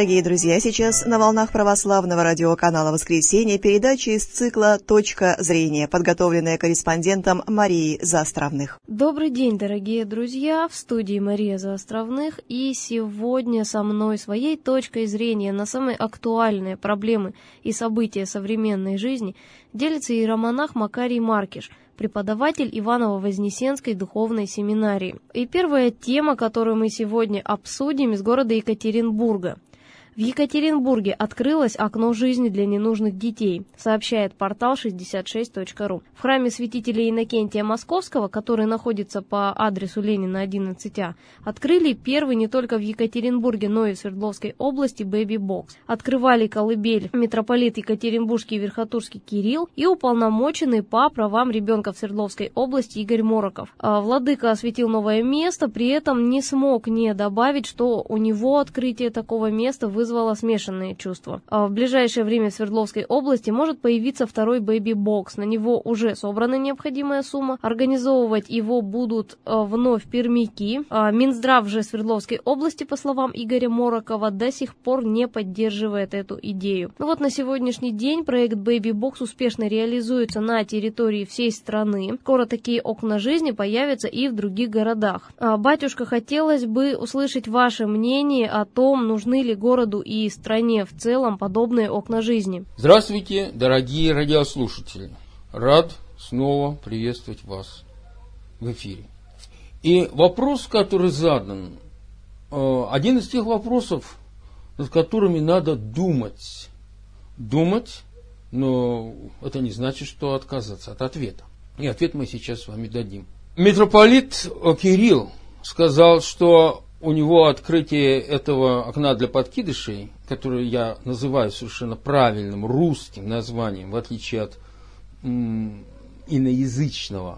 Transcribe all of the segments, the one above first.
Дорогие друзья, сейчас на волнах православного радиоканала «Воскресенье» передача из цикла «Точка зрения», подготовленная корреспондентом Марией Заостровных. Добрый день, дорогие друзья, в студии Мария Заостровных, и сегодня со мной своей точкой зрения на самые актуальные проблемы и события современной жизни делится иеромонах Макарий Маркиш, преподаватель Иваново-Вознесенской духовной семинарии. И первая тема, которую мы сегодня обсудим, из города Екатеринбурга. В Екатеринбурге открылось окно жизни для ненужных детей, сообщает портал 66.ру. В храме святителя Иннокентия Московского, который находится по адресу Ленина 11А, открыли первый не только в Екатеринбурге, но и в Свердловской области бэби-бокс. Открывали колыбель митрополит Екатеринбургский и Верхотурский Кирилл и уполномоченный по правам ребенка в Свердловской области Игорь Мороков. Владыка осветил новое место, при этом не смог не добавить, что у него открытие такого места вызвало смешанные чувства. В ближайшее время в Свердловской области может появиться второй бэби-бокс. На него уже собрана необходимая сумма. Организовывать его будут вновь пермяки. Минздрав же Свердловской области, по словам Игоря Морокова, до сих пор не поддерживает эту идею. Ну вот на сегодняшний день проект бэби-бокс успешно реализуется на территории всей страны. Скоро такие окна жизни появятся и в других городах. Батюшка, хотелось бы услышать ваше мнение о том, нужны ли городу и стране в целом подобные окна жизни. Здравствуйте, дорогие радиослушатели. Рад снова приветствовать вас в эфире. И вопрос, который задан, один из тех вопросов, над которыми надо думать. Думать, но это не значит, что отказаться от ответа. И ответ мы сейчас с вами дадим. Митрополит Кирилл сказал, что у него открытие этого окна для подкидышей, которое я называю совершенно правильным русским названием, в отличие от иноязычного,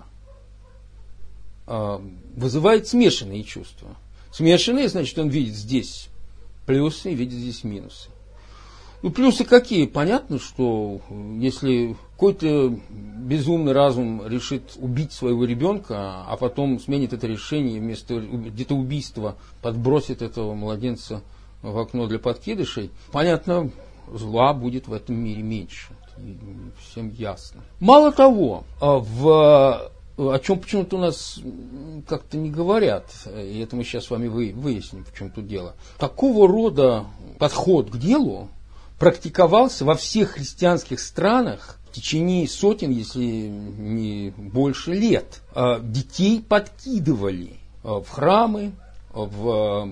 вызывает смешанные чувства. Смешанные, значит, он видит здесь плюсы и видит здесь минусы. Ну, плюсы какие? Понятно, что если какой-то безумный разум решит убить своего ребенка, а потом сменит это решение, вместо где-то убийства подбросит этого младенца в окно для подкидышей, понятно, зла будет в этом мире меньше. Всем ясно. Мало того, о чем почему-то у нас как-то не говорят, и это мы сейчас с вами выясним, в чем тут дело. Такого рода подход к делу практиковался во всех христианских странах в течение сотен, если не больше лет. Детей подкидывали в храмы, в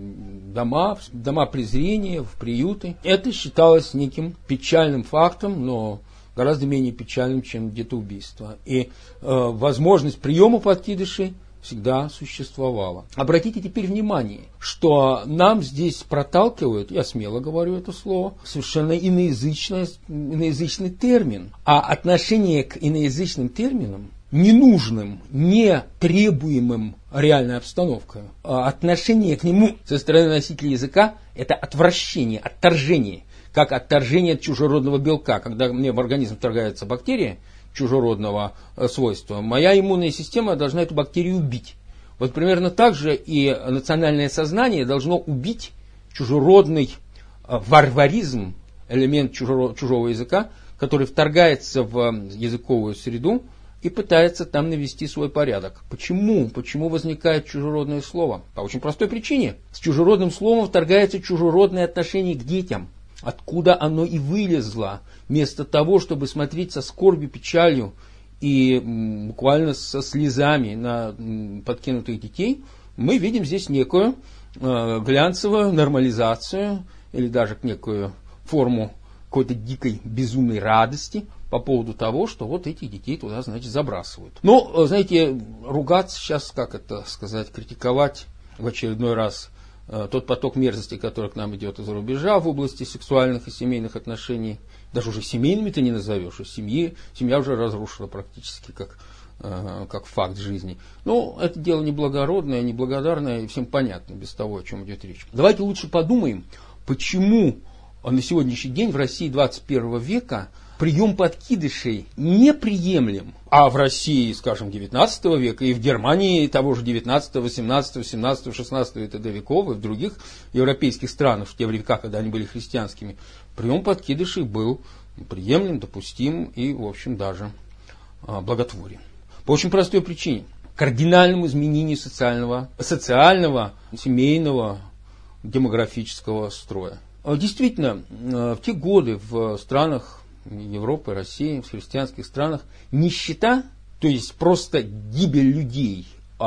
дома презрения, в приюты. Это считалось неким печальным фактом, но гораздо менее печальным, чем детоубийство. И возможность приема подкидышей всегда существовала. Обратите теперь внимание, что нам здесь проталкивают, я смело говорю это слово, совершенно иноязычный термин. А отношение к иноязычным терминам, ненужным, не требуемым реальной обстановкой, отношение к нему со стороны носителя языка – это отвращение, отторжение, как отторжение от чужеродного белка. Когда мне в организм вторгается бактерия чужеродного свойства, моя иммунная система должна эту бактерию убить. Вот примерно так же и национальное сознание должно убить чужеродный варваризм, элемент чужого языка, который вторгается в языковую среду и пытается там навести свой порядок. Почему? Почему возникает чужеродное слово? По очень простой причине. С чужеродным словом вторгается чужеродное отношение к детям. Откуда оно и вылезло, вместо того, чтобы смотреть со скорбью, печалью и буквально со слезами на подкинутых детей, мы видим здесь некую глянцевую нормализацию или даже некую форму какой-то дикой безумной радости по поводу того, что вот этих детей туда, значит, забрасывают. Но, знаете, ругаться сейчас, как это сказать, критиковать в очередной раз тот поток мерзости, который к нам идет из-за рубежа в области сексуальных и семейных отношений, даже уже семейными ты не назовешь, а семья уже разрушила практически как факт жизни. Но это дело неблагородное, неблагодарное и всем понятно без того, о чем идет речь. Давайте лучше подумаем, почему на сегодняшний день в России 21 века прием подкидышей неприемлем. А в России, скажем, XIX века и в Германии того же XIX, XVIII, XVII, XVI и т.д. веков, и в других европейских странах, в те века, когда они были христианскими, прием подкидышей был приемлем, допустим и, в общем, даже благотворен. По очень простой причине. Кардинальному изменению социального, семейного, демографического строя. Действительно, в те годы в странах Европы, России, в христианских странах нищета, то есть просто гибель людей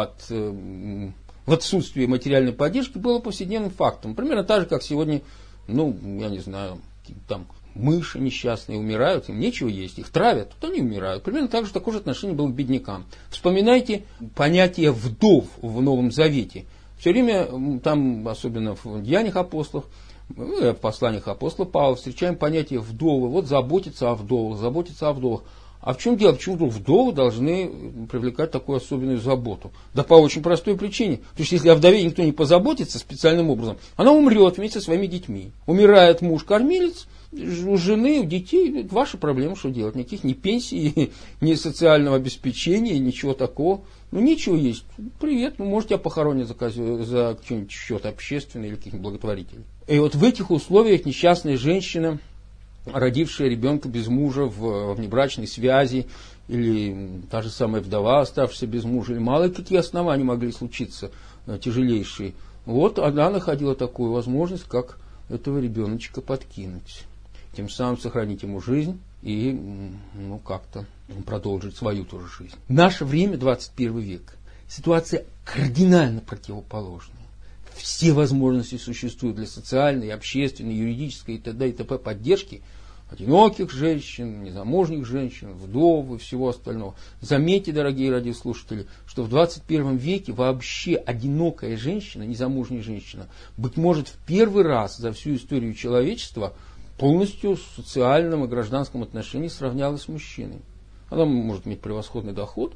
в отсутствии материальной поддержки, было повседневным фактом. Примерно так же, как сегодня, я не знаю, там мыши несчастные умирают, им нечего есть, их травят, тут они умирают. Примерно так же такое же отношение было к беднякам. Вспоминайте понятие вдов в Новом Завете. Все время там, особенно в Деяниях апостолов, в посланиях апостола Павла, встречаем понятие вдовы. Вот заботиться о вдовах, заботиться о вдовах. А в чем дело? Почему вдруг вдовы должны привлекать такую особенную заботу? Да по очень простой причине. Потому что если о вдове никто не позаботится специальным образом, она умрет вместе со своими детьми. Умирает муж-кормилец, у жены, у детей, это ваша проблема, что делать. Никаких ни пенсий, ни социального обеспечения, ничего такого. Нечего есть. Привет, может тебя похоронят за какой-нибудь счет общественный или каких-нибудь благотворителей. И вот в этих условиях несчастная женщина, родившая ребенка без мужа в внебрачной связи, или та же самая вдова, оставшаяся без мужа, или мало какие основания могли случиться тяжелейшие. Вот она находила такую возможность, как этого ребеночка подкинуть. Тем самым сохранить ему жизнь и как-то продолжить свою тоже жизнь. Наше время, 21 век, ситуация кардинально противоположная. Все возможности существуют для социальной, общественной, юридической и т.д. и т.п. поддержки одиноких женщин, незамужних женщин, вдов и всего остального. Заметьте, дорогие радиослушатели, что в 21 веке вообще одинокая женщина, незамужняя женщина, быть может, в первый раз за всю историю человечества полностью в социальном и гражданском отношении сравнялась с мужчиной. Она может иметь превосходный доход,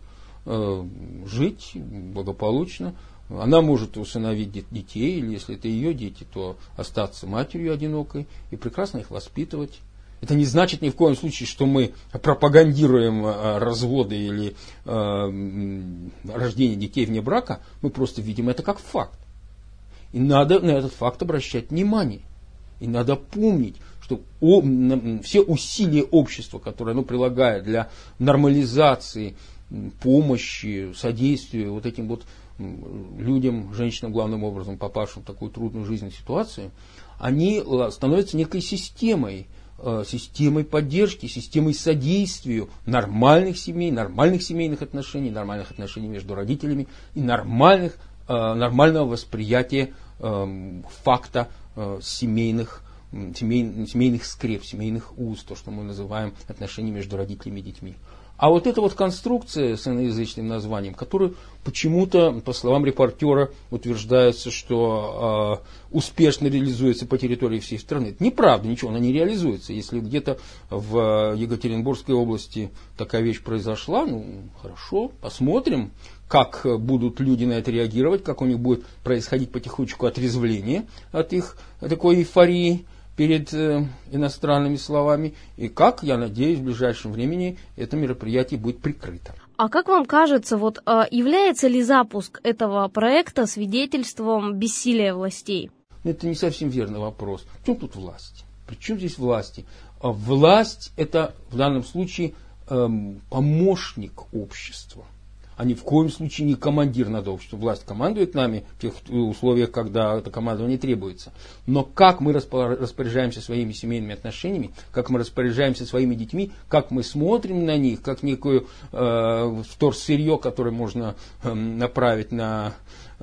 жить благополучно. Она может усыновить детей, или если это ее дети, то остаться матерью одинокой и прекрасно их воспитывать. Это не значит ни в коем случае, что мы пропагандируем разводы или рождение детей вне брака. Мы просто видим это как факт. И надо на этот факт обращать внимание. И надо помнить, что все усилия общества, которые оно прилагает для нормализации, помощи, содействия вот этим вот людям, женщинам главным образом, попавшим в такую трудную жизненную ситуацию, они становятся некой системой поддержки, системой содействия нормальных семей, нормальных семейных отношений между родителями и нормального восприятия факта семейных скреп, семейных уз, то, что мы называем отношения между родителями и детьми. А вот эта вот конструкция с иноязычным названием, которая почему-то, по словам репортера, утверждается, что успешно реализуется по территории всей страны. Это неправда, ничего, она не реализуется. Если где-то в Екатеринбургской области такая вещь произошла, хорошо, посмотрим, как будут люди на это реагировать, как у них будет происходить потихонечку отрезвление от их такой эйфории перед иностранными словами, и как, я надеюсь, в ближайшем времени это мероприятие будет прикрыто. А как вам кажется, является ли запуск этого проекта свидетельством бессилия властей? Это не совсем верный вопрос. В чем тут власть? При чем здесь власти? Власть – это в данном случае помощник общества. А ни в коем случае не командир над обществом. Власть командует нами в тех условиях, когда это командование требуется. Но как мы распоряжаемся своими семейными отношениями, как мы распоряжаемся своими детьми, как мы смотрим на них, как некое вторсырье, которое можно направить на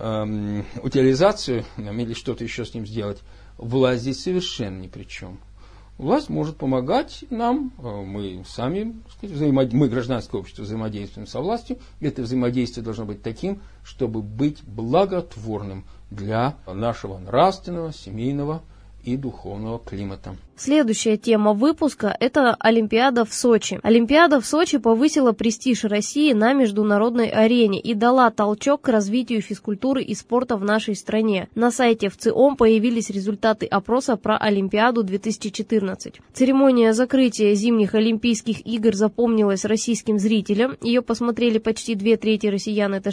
утилизацию или что-то еще с ним сделать, власть здесь совершенно ни при чем. Власть может помогать нам, мы сами, мы, гражданское общество, взаимодействуем со властью. Это взаимодействие должно быть таким, чтобы быть благотворным для нашего нравственного, семейного и духовного климата. Следующая тема выпуска – это Олимпиада в Сочи. Олимпиада в Сочи повысила престиж России на международной арене и дала толчок к развитию физкультуры и спорта в нашей стране. На сайте ВЦИОМ появились результаты опроса про Олимпиаду 2014. Церемония закрытия зимних Олимпийских игр запомнилась российским зрителям. Ее посмотрели почти 2/3 россиян, это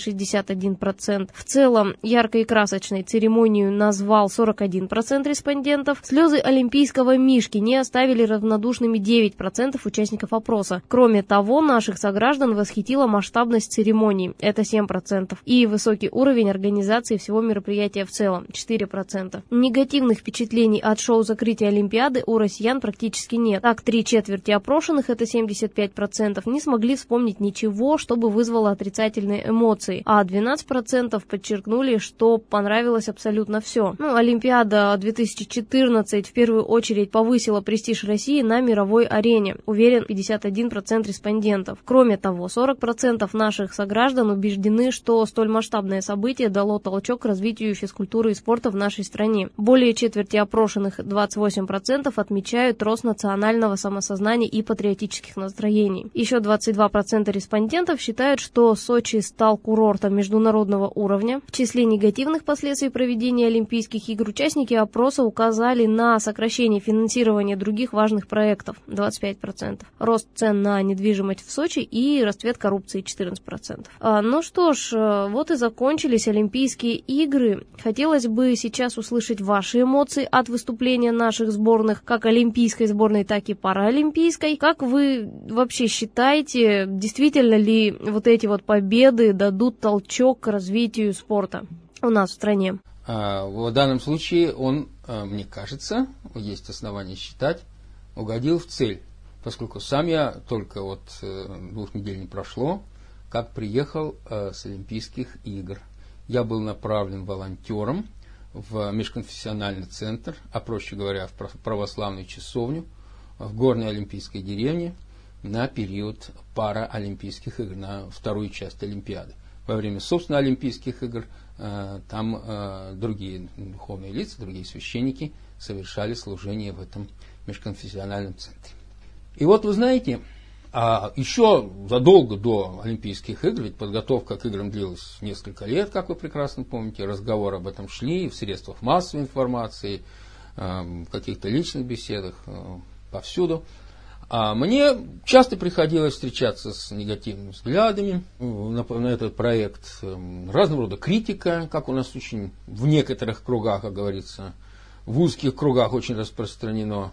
61%. В целом, яркой и красочной церемонию назвал 41% респондентов. Слезы олимпийского мишки не оставили равнодушными 9% участников опроса. Кроме того, наших сограждан восхитила масштабность церемонии, это 7%, и высокий уровень организации всего мероприятия в целом, 4%. Негативных впечатлений от шоу закрытия Олимпиады у россиян практически нет. Так, 3/4 опрошенных, это 75%, не смогли вспомнить ничего, чтобы вызвало отрицательные эмоции, а 12% подчеркнули, что понравилось абсолютно все. Олимпиада 2014 в первую очередь повысила престиж России на мировой арене, уверен 51% респондентов. Кроме того, 40% наших сограждан убеждены, что столь масштабное событие дало толчок к развитию физкультуры и спорта в нашей стране. Более четверти опрошенных, 28%, отмечают рост национального самосознания и патриотических настроений. Еще 22% респондентов считают, что Сочи стал курортом международного уровня. В числе негативных последствий проведения Олимпийских игр участники опроса указали на сокращение финансирования других важных проектов, 25%, рост цен на недвижимость в Сочи и расцвет коррупции, 14%. Ну что ж, вот и закончились Олимпийские игры. Хотелось бы сейчас услышать ваши эмоции от выступления наших сборных, как олимпийской сборной, так и паралимпийской. Как вы вообще считаете, действительно ли вот эти вот победы дадут толчок к развитию спорта у нас в стране? В данном случае он, мне кажется, есть основания считать, угодил в цель, поскольку сам я только 2 недель не прошло, как приехал с Олимпийских игр. Я был направлен волонтером в межконфессиональный центр, а проще говоря, в православную часовню в горной олимпийской деревне на период параолимпийских игр, на вторую часть Олимпиады. Во время, собственно, Олимпийских игр там другие духовные лица, другие священники совершали служение в этом межконфессиональном центре. И вот вы знаете, еще задолго до Олимпийских игр, ведь подготовка к играм длилась несколько лет, как вы прекрасно помните, разговоры об этом шли в средствах массовой информации, в каких-то личных беседах, повсюду. Мне часто приходилось встречаться с негативными взглядами на этот проект, разного рода критика, как у нас очень в некоторых кругах, как говорится, в узких кругах очень распространен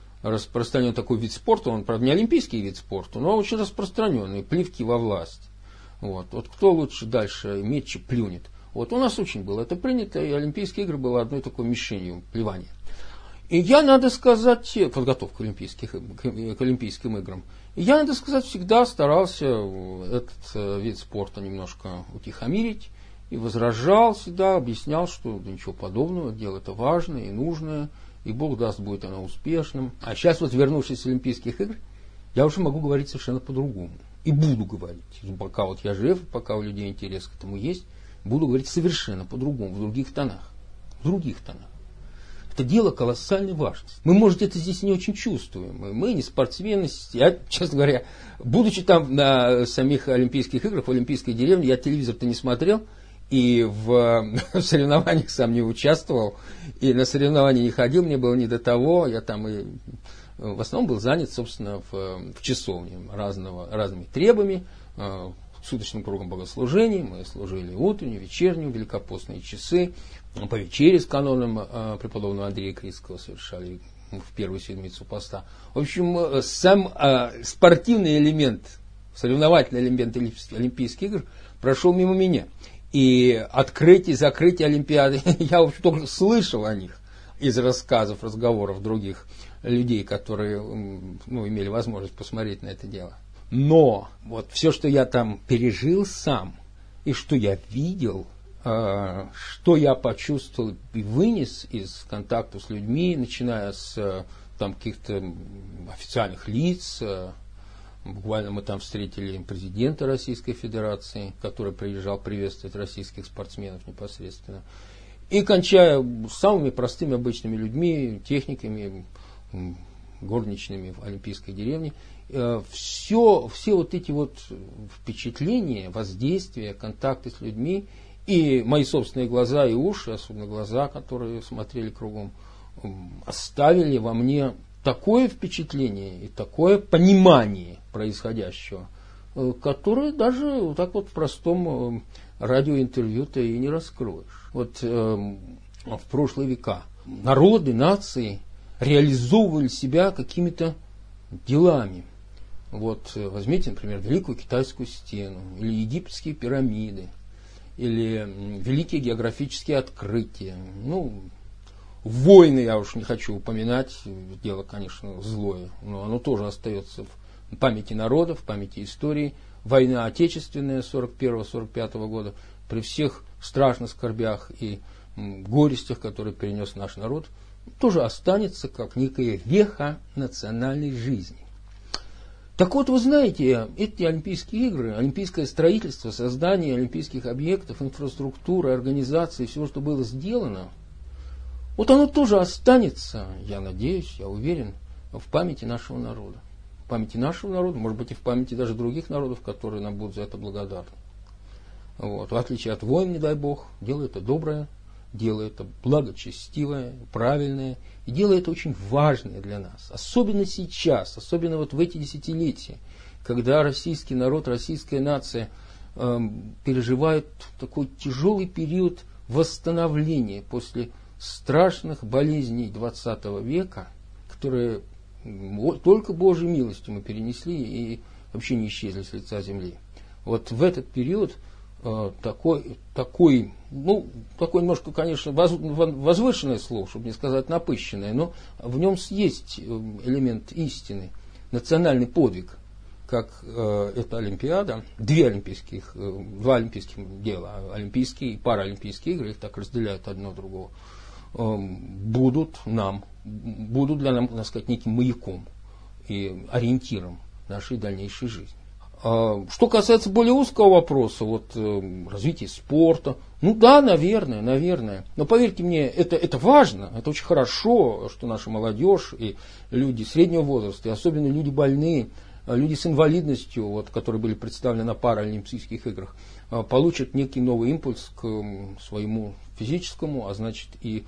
такой вид спорта, он, правда, не олимпийский вид спорта, но очень распространенный, плевки во власть. Вот кто лучше дальше метче плюнет. У нас очень было это принято, и Олимпийские игры были одной такой мишенью плевания. И я, надо сказать, подготовка к Олимпийским играм, и я, надо сказать, всегда старался этот вид спорта немножко утихомирить и возражал всегда, объяснял, что ничего подобного, дело это важное и нужное, и Бог даст, будет оно успешным. А сейчас вернувшись с Олимпийских игр, я уже могу говорить совершенно по-другому. И буду говорить. Пока я жив, пока у людей интерес к этому есть, буду говорить совершенно по-другому, в других тонах. Это дело колоссальной важности. Мы, может, это здесь не очень чувствуем. Мы не спортсмены. Я, честно говоря, будучи там на самих Олимпийских играх, в Олимпийской деревне, я телевизор-то не смотрел, и в соревнованиях сам не участвовал, и на соревнования не ходил, мне было не до того. Я там и в основном был занят, собственно, в часовне разными требами, суточным кругом богослужений. Мы служили утреннюю, вечернюю, великопостные часы. По вечере с каноном преподобного Андрея Критского совершали в первую седмицу поста. В общем, сам спортивный элемент, соревновательный элемент Олимпийских игр прошел мимо меня. И открытие и закрытие Олимпиады, я, в общем, только слышал о них из рассказов, разговоров других людей, которые имели возможность посмотреть на это дело. Но все, что я там пережил сам, и что я видел, что я почувствовал и вынес из контакта с людьми, начиная с каких-то официальных лиц. Буквально мы там встретили президента Российской Федерации, который приезжал приветствовать российских спортсменов непосредственно. И кончая самыми простыми обычными людьми, техниками, горничными в Олимпийской деревне. Все вот эти вот впечатления, воздействия, контакты с людьми и мои собственные глаза и уши, особенно глаза, которые смотрели кругом, оставили во мне такое впечатление и такое понимание происходящего, которое даже вот так вот в простом радиоинтервью ты и не раскроешь. Вот в прошлые века народы, нации реализовывали себя какими-то делами. Вот возьмите, например, Великую Китайскую стену, или египетские пирамиды, или великие географические открытия. Войны я уж не хочу упоминать, дело, конечно, злое, но оно тоже остается в памяти народа, в памяти истории. Война Отечественная 41-45 года, при всех страшных скорбях и горестях, которые перенес наш народ, тоже останется как некая веха национальной жизни. Так вот, вы знаете, эти Олимпийские игры, олимпийское строительство, создание олимпийских объектов, инфраструктуры, организации, всего, что было сделано, вот оно тоже останется, я надеюсь, я уверен, в памяти нашего народа. В памяти нашего народа, может быть, и в памяти даже других народов, которые нам будут за это благодарны. Вот. В отличие от войн, не дай бог, дело это доброе, дело это благочестивое, правильное, и дело это очень важное для нас. Особенно сейчас, особенно вот в эти десятилетия, когда российский народ, российская нация переживает такой тяжелый период восстановления после страшных болезней 20 века, которые только Божьей милостью мы перенесли и вообще не исчезли с лица земли. Вот в этот период такой немножко, конечно, возвышенное слово, чтобы не сказать напыщенное, но в нем есть элемент истины, национальный подвиг, как эта Олимпиада, два олимпийских дела, олимпийские и паралимпийские игры, их так разделяют одно другого, будут для нас, так сказать, неким маяком и ориентиром нашей дальнейшей жизни. Что касается более узкого вопроса, развития спорта, да, наверное. Но поверьте мне, это важно, это очень хорошо, что наша молодежь и люди среднего возраста, и особенно люди больные, люди с инвалидностью, которые были представлены на паралимпийских играх, получат некий новый импульс к своему физическому, а значит и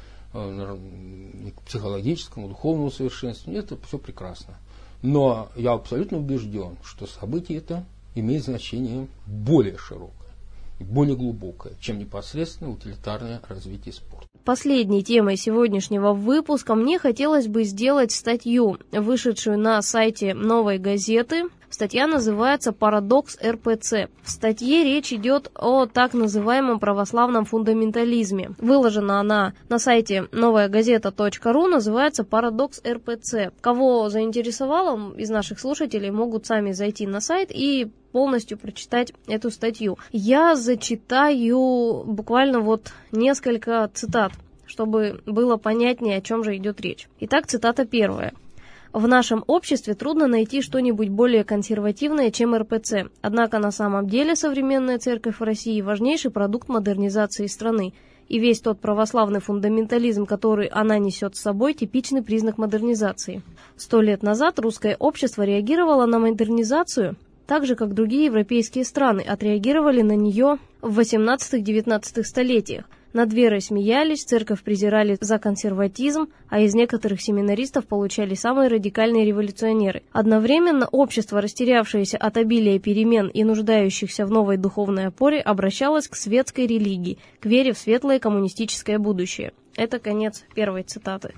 к психологическому, духовному совершенствованию. Это все прекрасно. Но я абсолютно убежден, что событие это имеет значение более широкое и более глубокое, чем непосредственно утилитарное развитие спорта. Последней темой сегодняшнего выпуска мне хотелось бы сделать статью, вышедшую на сайте «Новой газеты». Статья называется «Парадокс РПЦ». В статье речь идет о так называемом православном фундаментализме. Выложена она на сайте новаягазета.ру, называется «Парадокс РПЦ». Кого заинтересовало из наших слушателей, могут сами зайти на сайт и полностью прочитать эту статью. Я зачитаю буквально несколько цитат, чтобы было понятнее, о чем же идет речь. Итак, цитата первая. В нашем обществе трудно найти что-нибудь более консервативное, чем РПЦ. Однако на самом деле современная церковь в России – важнейший продукт модернизации страны. И весь тот православный фундаментализм, который она несет с собой, типичный признак модернизации. 100 лет назад русское общество реагировало на модернизацию так же, как другие европейские страны отреагировали на нее в 18-19 столетиях. Над верой смеялись, церковь презирали за консерватизм, а из некоторых семинаристов получали самые радикальные революционеры. Одновременно общество, растерявшееся от обилия перемен и нуждающихся в новой духовной опоре, обращалось к светской религии, к вере в светлое коммунистическое будущее. Это конец первой цитаты.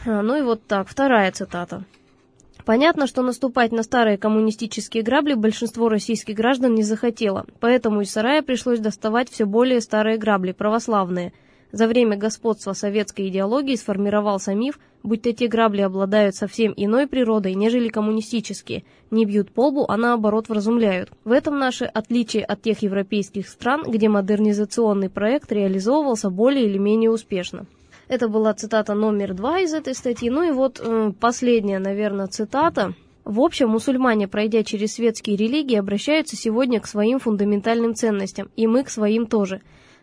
Вторая цитата. Понятно, что наступать на старые коммунистические грабли большинство российских граждан не захотело, поэтому из сарая пришлось доставать все более старые грабли, православные. За время господства советской идеологии сформировался миф, будто те грабли обладают совсем иной природой, нежели коммунистические, не бьют по лбу, а наоборот вразумляют. В этом наше отличие от тех европейских стран, где модернизационный проект реализовывался более или менее успешно. Это была цитата номер 2 из этой статьи. Последняя, наверное, цитата. В общем, мусульмане, пройдя через светские религии, обращаются сегодня к своим фундаментальным ценностям, и мы к своим тоже.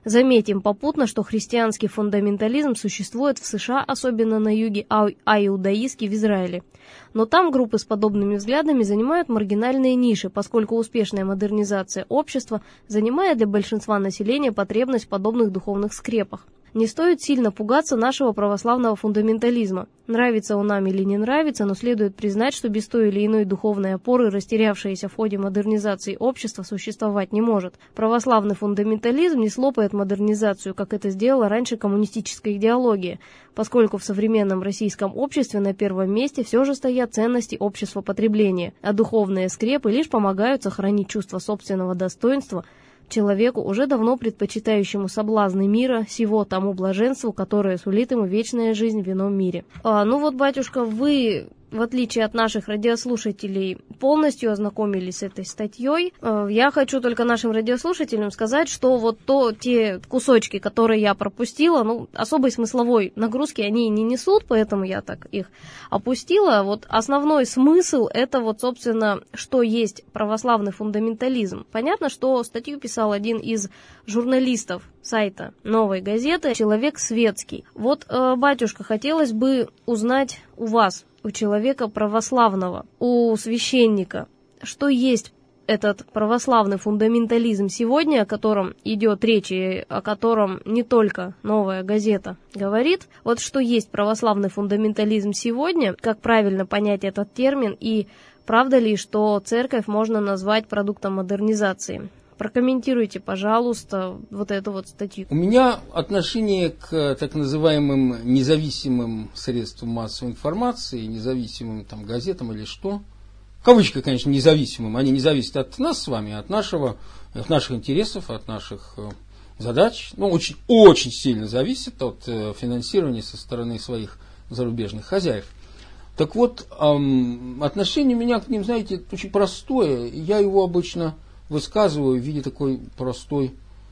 Заметим попутно, что христианский фундаментализм существует в США, особенно на юге, а иудаистский в Израиле. Но там группы с подобными взглядами занимают маргинальные ниши, поскольку успешная модернизация общества занимает для большинства населения потребность в подобных духовных скрепах. Не стоит сильно пугаться нашего православного фундаментализма. Нравится он нам или не нравится, но следует признать, что без той или иной духовной опоры, растерявшейся в ходе модернизации общества, существовать не может. Православный фундаментализм не слопает модернизацию, как это сделала раньше коммунистическая идеология, поскольку в современном российском обществе на первом месте все же стоят ценности общества потребления, а духовные скрепы лишь помогают сохранить чувство собственного достоинства человеку, уже давно предпочитающему соблазны мира, сего тому блаженству, которое сулит ему вечная жизнь в ином мире. Ну вот, батюшка, вы, в отличие от наших радиослушателей, полностью ознакомились с этой статьей. Я хочу только нашим радиослушателям сказать, что вот те кусочки, которые я пропустила, особой смысловой нагрузки они не несут, поэтому я так их опустила. Вот основной смысл — это вот, собственно, что есть православный фундаментализм. Понятно, что статью писал один из журналистов сайта «Новой газеты», человек светский. Вот, батюшка, хотелось бы узнать у вас, у человека православного, у священника, что есть этот православный фундаментализм сегодня, о котором идет речь и о котором не только «Новая газета» говорит. Вот что есть православный фундаментализм сегодня, как правильно понять этот термин, и правда ли, что церковь можно назвать продуктом модернизации? Прокомментируйте, пожалуйста, вот эту вот статью. У меня отношение к так называемым независимым средствам массовой информации, независимым газетам или что. В кавычках, конечно, независимым. Они не зависят от нас с вами, от наших интересов, от наших задач. Очень, очень сильно зависит от финансирования со стороны своих зарубежных хозяев. Так вот, отношение у меня к ним, знаете, очень простое. Я его обычно высказываю в виде такой простого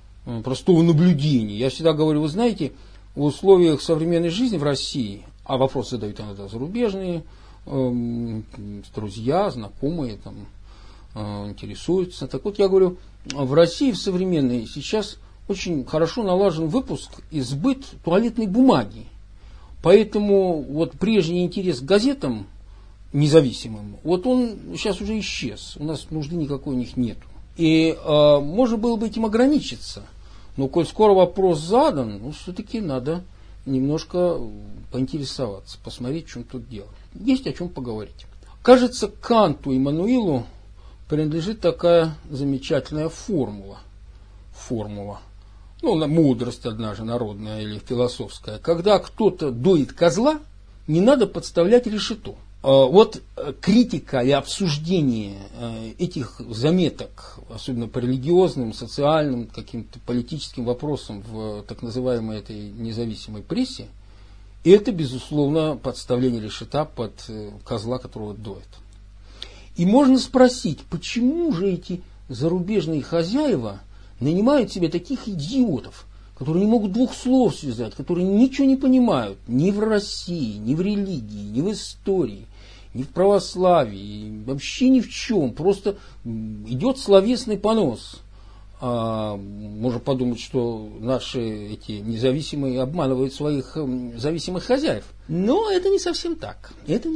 наблюдения. Я всегда говорю, вы знаете, в условиях современной жизни в России, а вопросы задают иногда зарубежные, друзья, знакомые интересуются. Так вот, я говорю, в России в современной сейчас очень хорошо налажен выпуск и сбыт туалетной бумаги. Поэтому вот прежний интерес к газетам независимым, вот он сейчас уже исчез. У нас нужды никакой у них нету. И можно было бы этим ограничиться. Но коль скоро вопрос задан, все-таки надо немножко поинтересоваться, посмотреть, в чем тут дело. Есть о чем поговорить. Кажется, Канту Иммануилу принадлежит такая замечательная формула. Мудрость одна же народная или философская. Когда кто-то доит козла, не надо подставлять решето. Вот критика и обсуждение этих заметок, особенно по религиозным, социальным, каким-то политическим вопросам в так называемой этой независимой прессе, это, безусловно, подставление решета под козла, которого доят. И можно спросить, почему же эти зарубежные хозяева нанимают себе таких идиотов, которые не могут двух слов связать, которые ничего не понимают ни в России, ни в религии, ни в истории, ни в православии, вообще ни в чем. Просто идет словесный понос. Можно подумать, что наши эти независимые обманывают своих зависимых хозяев. Но это не совсем так.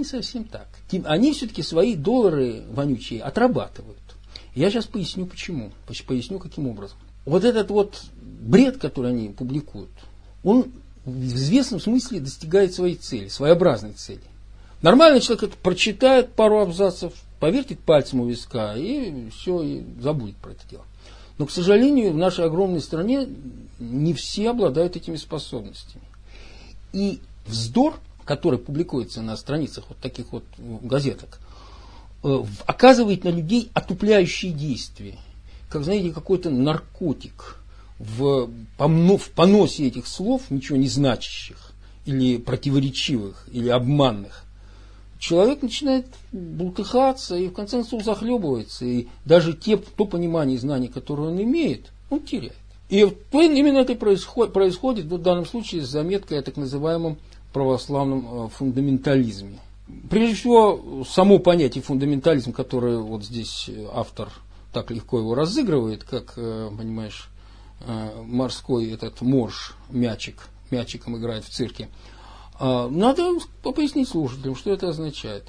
Они все-таки свои доллары вонючие отрабатывают. Я сейчас поясню почему. Поясню, каким образом. Вот этот вот бред, который они публикуют, он в известном смысле достигает своей цели, своеобразной цели. Нормальный человек это прочитает пару абзацев, повертит пальцем у виска и все, и забудет про это дело. Но, к сожалению, в нашей огромной стране не все обладают этими способностями. И вздор, который публикуется на страницах вот таких вот газеток, оказывает на людей отупляющие действия. Как, знаете, какой-то наркотик в поносе этих слов, ничего не значащих, или противоречивых, или обманных. Человек начинает бултыхаться и в конце концов захлебывается. И даже то понимание и знания, которое он имеет, он теряет. И именно это происходит в данном случае с заметкой о так называемом православном фундаментализме. Прежде всего, само понятие фундаментализм, которое вот здесь автор так легко его разыгрывает, как, понимаешь, морской этот морж, мячиком играет в цирке. Надо пояснить слушателям, что это означает.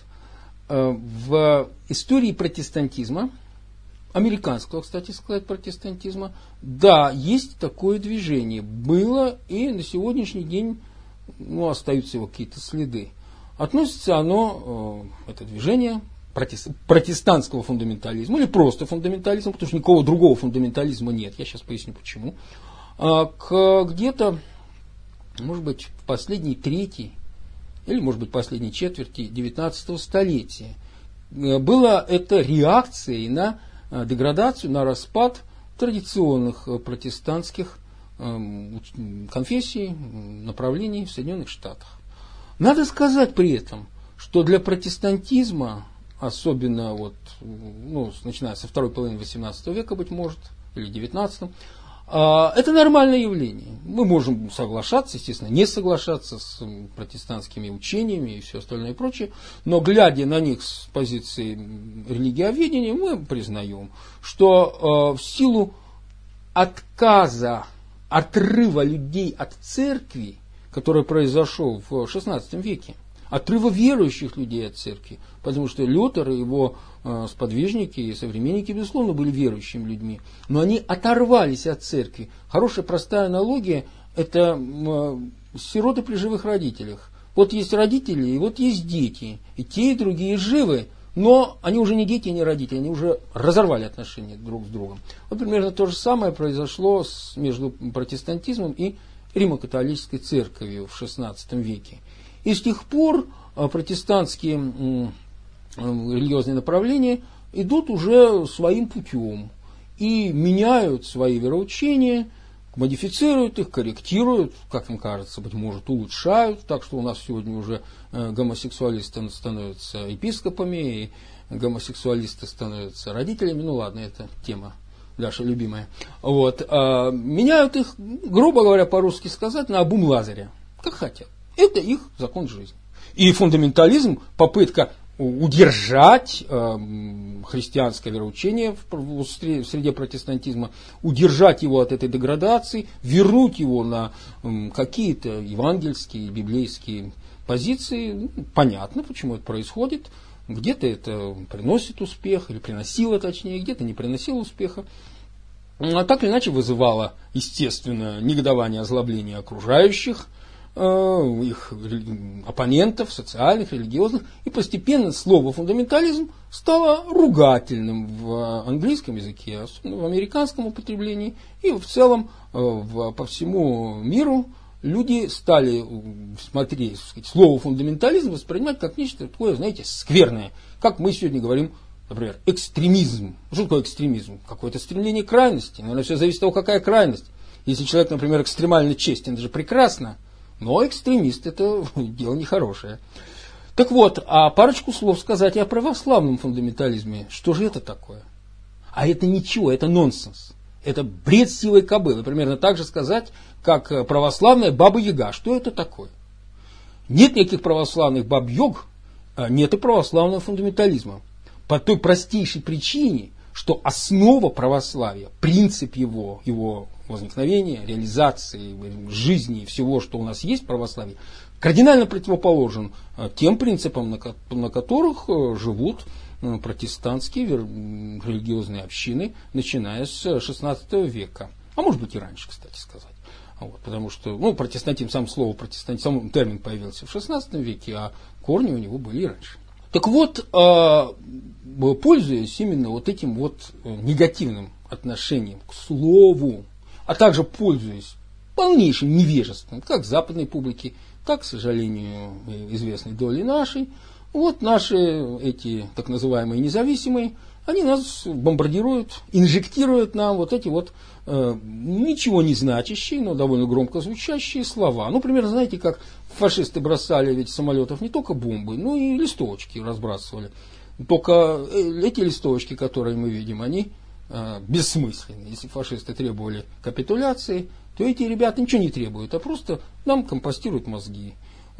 В истории протестантизма, американского, кстати сказать, протестантизма, да, есть такое движение. Было, и на сегодняшний день остаются его какие-то следы. Относится оно, это движение, протестантского фундаментализма, или просто фундаментализма, потому что никакого другого фундаментализма нет, я сейчас поясню почему, к где-то, может быть, в последней трети, или, может быть, последней четверти 19 столетия. Было это реакцией на деградацию, на распад традиционных протестантских конфессий, направлений в Соединенных Штатах. Надо сказать при этом, что для протестантизма, особенно начиная со второй половины XVIII века, быть может, или XIX, это нормальное явление. Мы можем соглашаться, естественно, не соглашаться с протестантскими учениями и все остальное и прочее, но глядя на них с позиции религиоведения, мы признаем, что в силу отказа, отрыва людей от церкви, который произошел в XVI веке, отрыва верующих людей от церкви, потому что Лютер и его сподвижники и современники, безусловно, были верующими людьми, но они оторвались от церкви. Хорошая, простая аналогия – это сироты при живых родителях. Вот есть родители, и вот есть дети, и те, и другие живы, но они уже не дети, не родители, они уже разорвали отношения друг с другом. Вот примерно то же самое произошло между протестантизмом и Римо-католической церковью в XVI веке. И с тех пор протестантские религиозные направления идут уже своим путем и меняют свои вероучения, модифицируют их, корректируют, как им кажется, быть может, улучшают, так что у нас сегодня уже гомосексуалисты становятся епископами, и гомосексуалисты становятся родителями, ну ладно, это тема Даша любимая. Меняют их, грубо говоря, по-русски сказать, на обум Лазаря, как хотят. Это их закон жизни. И фундаментализм, попытка удержать христианское вероучение в среде протестантизма, удержать его от этой деградации, вернуть его на какие-то евангельские, библейские позиции. Понятно, почему это происходит. Где-то это приносит успех, или приносило точнее, где-то не приносило успеха. А так или иначе вызывало, естественно, негодование, озлобление окружающих, их оппонентов, социальных, религиозных, и постепенно слово фундаментализм стало ругательным в английском языке, особенно в американском употреблении, и в целом по всему миру люди стали смотреть, слово фундаментализм воспринимать как нечто такое, знаете, скверное, как мы сегодня говорим, например, экстремизм. Что такое экстремизм? Какое-то стремление к крайности. Наверное, все зависит от того, какая крайность. Если человек, например, экстремально честен, это же прекрасно. Но экстремист – это дело нехорошее. Так вот, а парочку слов сказать и о православном фундаментализме. Что же это такое? А это ничего, это нонсенс. Это бред сивой кобылы. Примерно так же сказать, как православная баба-яга. Что это такое? Нет никаких православных баб-йог, нет и православного фундаментализма. По той простейшей причине, что основа православия, принцип его возникновения, реализации, жизни и всего, что у нас есть в православии, кардинально противоположен тем принципам, на которых живут протестантские религиозные общины, начиная с XVI века. А может быть и раньше, кстати сказать. Потому что протестантизм, сам термин появился в XVI веке, а корни у него были и раньше. Так вот, пользуясь именно вот этим негативным отношением к слову, а также пользуясь полнейшим невежеством, как западной публики, так, к сожалению, известной долей нашей, наши эти так называемые независимые, они нас бомбардируют, инжектируют нам эти ничего не значащие, но довольно громко звучащие слова. Примерно, знаете, как фашисты бросали ведь с самолетов не только бомбы, но и листовочки разбрасывали. Только эти листовочки, которые мы видим, они бессмысленны. Если фашисты требовали капитуляции, то эти ребята ничего не требуют, а просто нам компостируют мозги.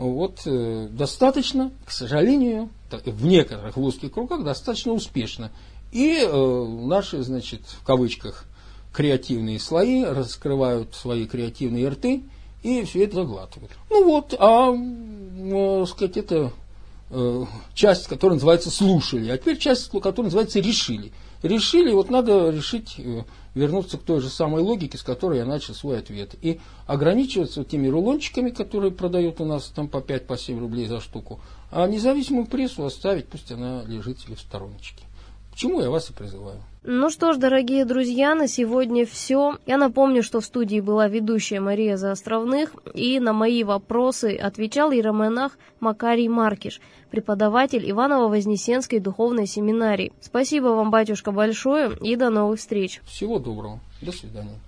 Достаточно, к сожалению, в некоторых узких кругах достаточно успешно. И наши, в кавычках, креативные слои, раскрывают свои креативные рты и все это заглатывают. Ну вот, сказать, это часть, которая называется «слушали», а теперь часть, которая называется «решили». Решили, вот надо решить вернуться к той же самой логике, с которой я начал свой ответ. И ограничиваться теми рулончиками, которые продают у нас там по 5-7 рублей за штуку, а независимую прессу оставить, пусть она лежит себе в стороночке. К чему я вас и призываю. Ну что ж, дорогие друзья, на сегодня все. Я напомню, что в студии была ведущая Мария Заостровных, и на мои вопросы отвечал иеромонах Макарий Маркиш, преподаватель Иваново-Вознесенской духовной семинарии. Спасибо вам, батюшка, большое, и до новых встреч. Всего доброго. До свидания.